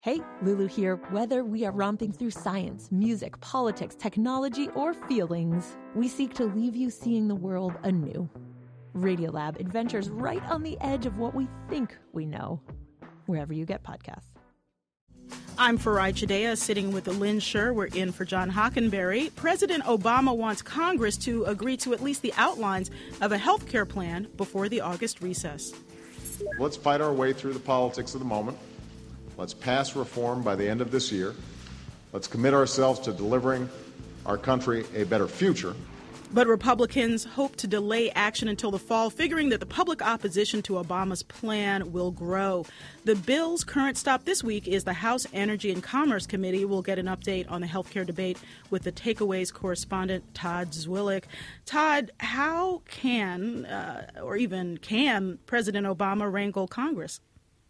Hey, Lulu here. Whether we are romping through science, music, politics, technology, or feelings, we seek to leave you seeing the world anew. Radiolab adventures right on the edge of what we think we know, wherever you get podcasts. I'm Farai Chideya, sitting with Lynn Scher. We're in for John Hockenberry. President Obama wants Congress to agree to at least the outlines of a health care plan before the August recess. Let's fight our way through the politics of the moment. Let's pass reform by the end of this year. Let's commit ourselves to delivering our country a better future. But Republicans hope to delay action until the fall, figuring that the public opposition to Obama's plan will grow. The bill's current stop this week is the House Energy and Commerce Committee. We'll get an update on the health care debate with the Takeaways correspondent, Todd Zwillich. Todd, how can, or even can, President Obama wrangle Congress?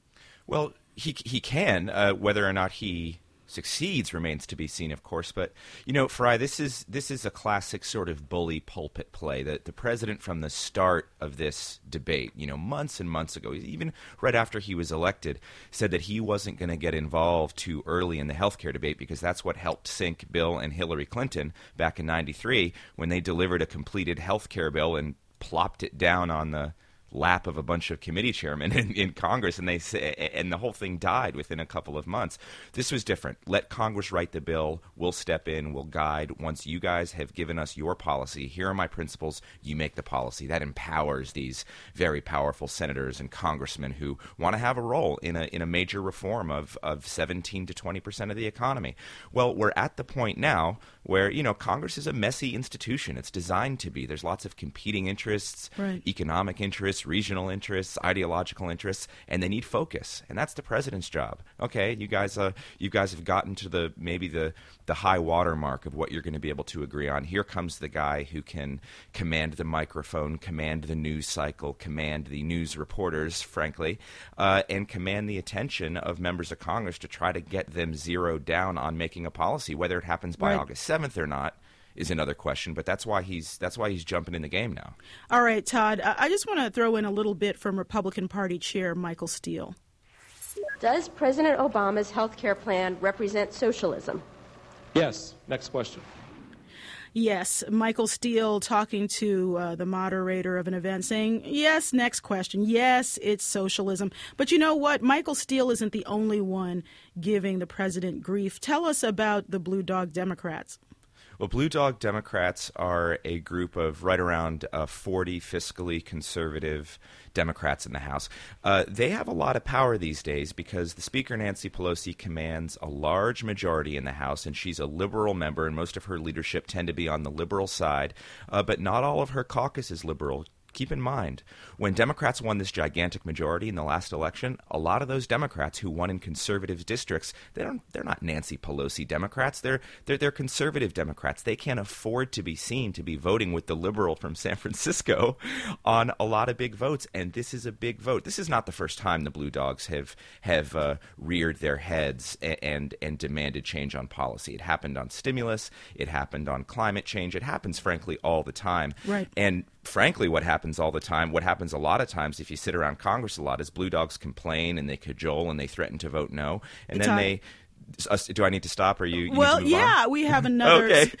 Well, he can. Whether or not he succeeds remains to be seen, of course. But, you know, Farai, this is a classic sort of bully pulpit play that the president from the start of this debate, you know, months and months ago, even right after he was elected, said that he wasn't going to get involved too early in the health care debate because that's what helped sink Bill and Hillary Clinton back in '93 when they delivered a completed health care bill and plopped it down on the lap of a bunch of committee chairmen in Congress, and the whole thing died within a couple of months. This was different. Let Congress write the bill. We'll step in. We'll guide. Once you guys have given us your policy, here are my principles. You make the policy. That empowers these very powerful senators and congressmen who want to have a role in a major reform of 17 to 20% of the economy. Well, we're at the point now where, you know, Congress is a messy institution. It's designed to be. There's lots of competing interests, right, economic interests, regional interests, ideological interests, and they need focus. And that's the president's job. Okay, you guys have gotten to maybe the high water mark of what you're going to be able to agree on. Here comes the guy who can command the microphone, command the news cycle, command the news reporters, frankly, and command the attention of members of Congress to try to get them zeroed down on making a policy. Whether it happens by August 7th or not is another question, but that's why he's jumping in the game now. All right, Todd, I just want to throw in a little bit from Republican Party Chair Michael Steele. Does President Obama's health care plan represent socialism? Yes. Next question. Yes, Michael Steele talking to the moderator of an event saying, yes, next question. Yes, it's socialism. But you know what? Michael Steele isn't the only one giving the president grief. Tell us about the Blue Dog Democrats. Well, Blue Dog Democrats are a group of right around 40 fiscally conservative Democrats in the House. They have a lot of power these days because the Speaker, Nancy Pelosi, commands a large majority in the House, and she's a liberal member, and most of her leadership tend to be on the liberal side, but not all of her caucus is liberal. Keep in mind, when Democrats won this gigantic majority in the last election, a lot of those Democrats who won in conservative districts, they're not Nancy Pelosi Democrats. They're conservative Democrats. They can't afford to be seen to be voting with the liberal from San Francisco on a lot of big votes, and this is a big vote. This is not the first time the Blue Dogs have reared their heads and demanded change on policy. It happened on stimulus. It happened on climate change. It happens, frankly, all the time. Right. And frankly, what happens all the time, what happens a lot of times if you sit around Congress a lot, is Blue Dogs complain and they cajole and they threaten to vote no. And then they... Do I need to stop, or you? Well, yeah, we have another. Okay.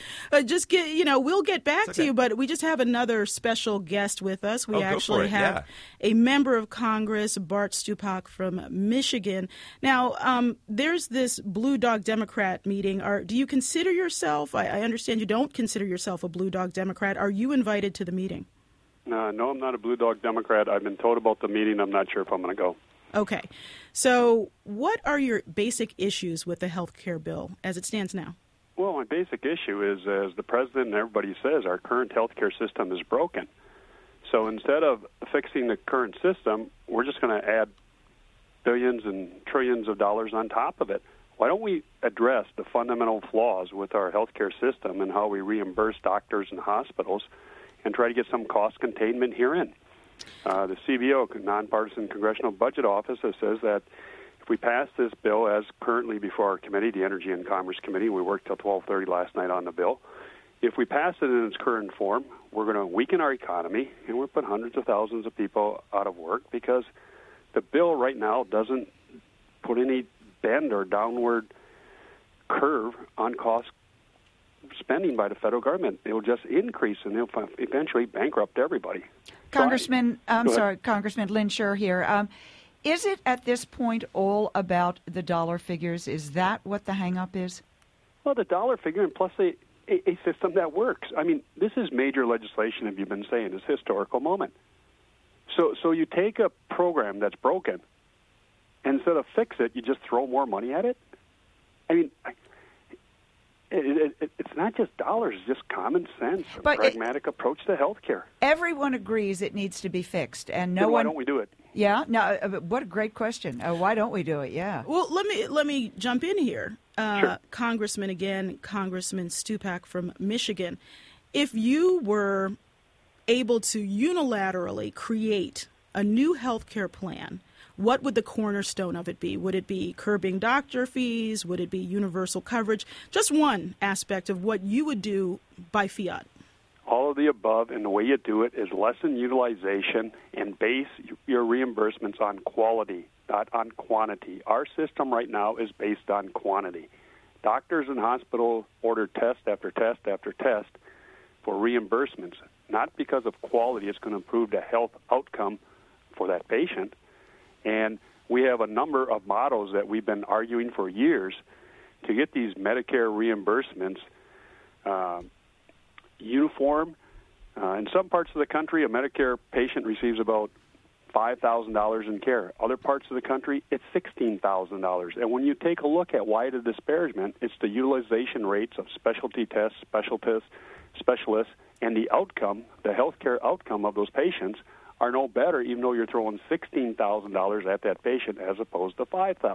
We'll get back to you, but we just have another special guest with us. We actually have a member of Congress, Bart Stupak from Michigan. Now, there's this Blue Dog Democrat meeting. Do you consider yourself? I understand you don't consider yourself a Blue Dog Democrat. Are you invited to the meeting? No, I'm not a Blue Dog Democrat. I've been told about the meeting. I'm not sure if I'm going to go. Okay. So what are your basic issues with the health care bill as it stands now? Well, my basic issue is, as the president and everybody says, our current health care system is broken. So instead of fixing the current system, we're just going to add billions and trillions of dollars on top of it. Why don't we address the fundamental flaws with our health care system and how we reimburse doctors and hospitals and try to get some cost containment herein? The CBO, Nonpartisan Congressional Budget Office, says that if we pass this bill as currently before our committee, the Energy and Commerce Committee, we worked till 12:30 last night on the bill. If we pass it in its current form, we're going to weaken our economy and we'll put hundreds of thousands of people out of work because the bill right now doesn't put any bend or downward curve on cost spending by the federal government. It will just increase, and they'll eventually bankrupt everybody. Congressman Lynn Sherr here. Is it at this point all about the dollar figures? Is that what the hang-up is? Well, the dollar figure, and plus a system that works. I mean, this is major legislation, as you've been saying, this historical moment. So you take a program that's broken, and instead of fix it, you just throw more money at it? I mean, it's not just dollars, it's just common sense, a pragmatic approach to health care. Everyone agrees it needs to be fixed, and then why don't we do it? Yeah, no. What a great question. Why don't we do it? Yeah. Well, let me jump in here, Sure. Congressman Stupak from Michigan. If you were able to unilaterally create a new health care plan, what would the cornerstone of it be? Would it be curbing doctor fees? Would it be universal coverage? Just one aspect of what you would do by fiat. All of the above, and the way you do it is lessen utilization and base your reimbursements on quality, not on quantity. Our system right now is based on quantity. Doctors and hospitals order test after test after test for reimbursements, not because of quality. It's going to improve the health outcome for that patient. And we have a number of models that we've been arguing for years to get these Medicare reimbursements uniform. In some parts of the country, a Medicare patient receives about $5,000 in care. Other parts of the country, it's $16,000. And when you take a look at why the disparagement, it's the utilization rates of specialty tests, specialists, and the outcome, the healthcare outcome of those patients are no better, even though you're throwing $16,000 at that patient as opposed to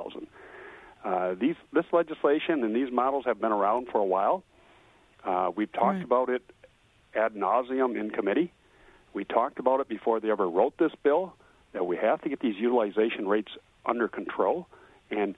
$5,000. This legislation and these models have been around for a while. We've talked about it ad nauseum in committee. We talked about it before they ever wrote this bill, that we have to get these utilization rates under control and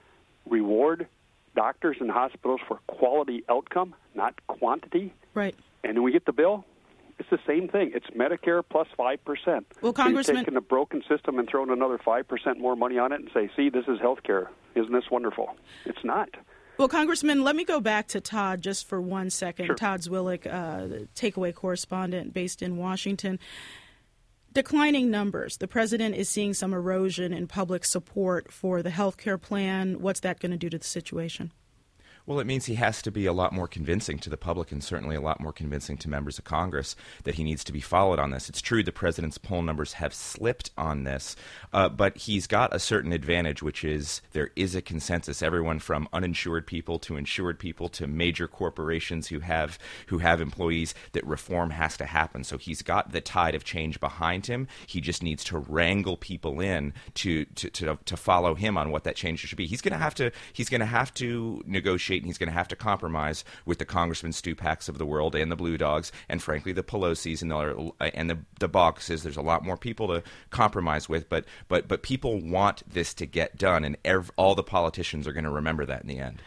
reward doctors and hospitals for quality outcome, not quantity. Right. And when we get the bill, it's the same thing. It's Medicare plus 5%. Well, so Congressman, you're taking a broken system and throwing another 5% more money on it and say, see, this is health care. Isn't this wonderful? It's not. Well, Congressman, let me go back to Todd just for 1 second. Sure. Todd Zwillich, the takeaway correspondent based in Washington. Declining numbers. The president is seeing some erosion in public support for the health care plan. What's that going to do to the situation? Well, it means he has to be a lot more convincing to the public and certainly a lot more convincing to members of Congress that he needs to be followed on this. It's true the president's poll numbers have slipped on this, but he's got a certain advantage, which is there is a consensus. Everyone from uninsured people to insured people to major corporations who have employees, that reform has to happen. So he's got the tide of change behind him. He just needs to wrangle people in to follow him on what that change should be. He's going to have to negotiate. And he's going to have to compromise with the Congressman Stupaks of the world and the Blue Dogs and, frankly, the Pelosi's and the Baucuses. There's a lot more people to compromise with, but people want this to get done, and all the politicians are going to remember that in the end.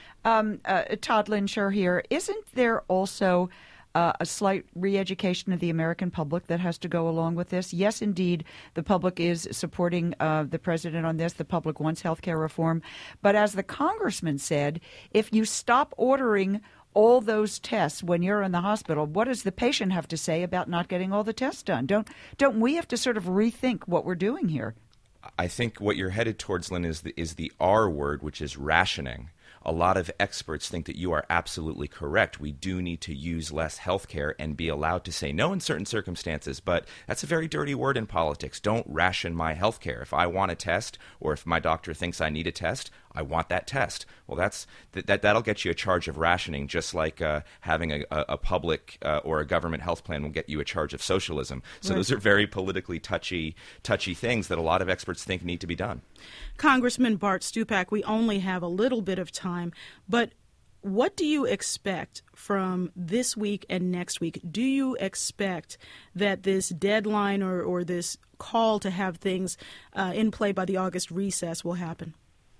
Todd Lynn Sherr here. Isn't there also a slight re-education of the American public that has to go along with this? Yes, indeed, the public is supporting the president on this. The public wants health care reform. But as the congressman said, if you stop ordering all those tests when you're in the hospital, what does the patient have to say about not getting all the tests done? Don't we have to sort of rethink what we're doing here? I think what you're headed towards, Lynn, is the R word, which is rationing. A lot of experts think that you are absolutely correct. We do need to use less health care and be allowed to say no in certain circumstances, but that's a very dirty word in politics. Don't ration my health care. If I want a test or if my doctor thinks I need a test, I want that test. Well, that'll get you a charge of rationing, just like having a public or a government health plan will get you a charge of socialism. So Those are very politically touchy things that a lot of experts think need to be done. Congressman Bart Stupak, we only have a little bit of time, but what do you expect from this week and next week? Do you expect that this deadline or this call to have things in play by the August recess will happen?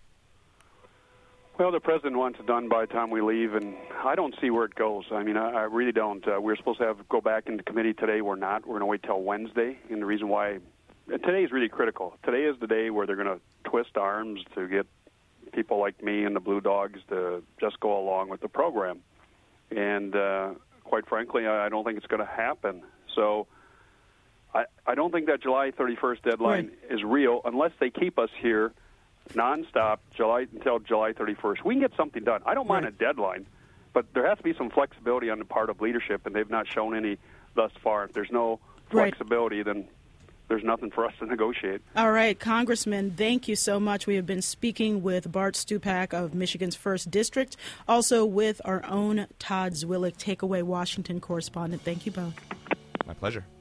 Well, the president wants it done by the time we leave, and I don't see where it goes. I mean, I really don't. We're supposed to go back into committee today. We're not. We're going to wait till Wednesday, and the reason why today is really critical. Today is the day where they're going to twist arms to get people like me and the Blue Dogs to just go along with the program. And quite frankly, I don't think it's going to happen. So I don't think that July 31st deadline is real unless they keep us here nonstop until July 31st. We can get something done. I don't mind a deadline, but there has to be some flexibility on the part of leadership, and they've not shown any thus far. If there's no flexibility, then there's nothing for us to negotiate. All right, Congressman, thank you so much. We have been speaking with Bart Stupak of Michigan's 1st District, also with our own Todd Zwillich, Takeaway Washington correspondent. Thank you both. My pleasure.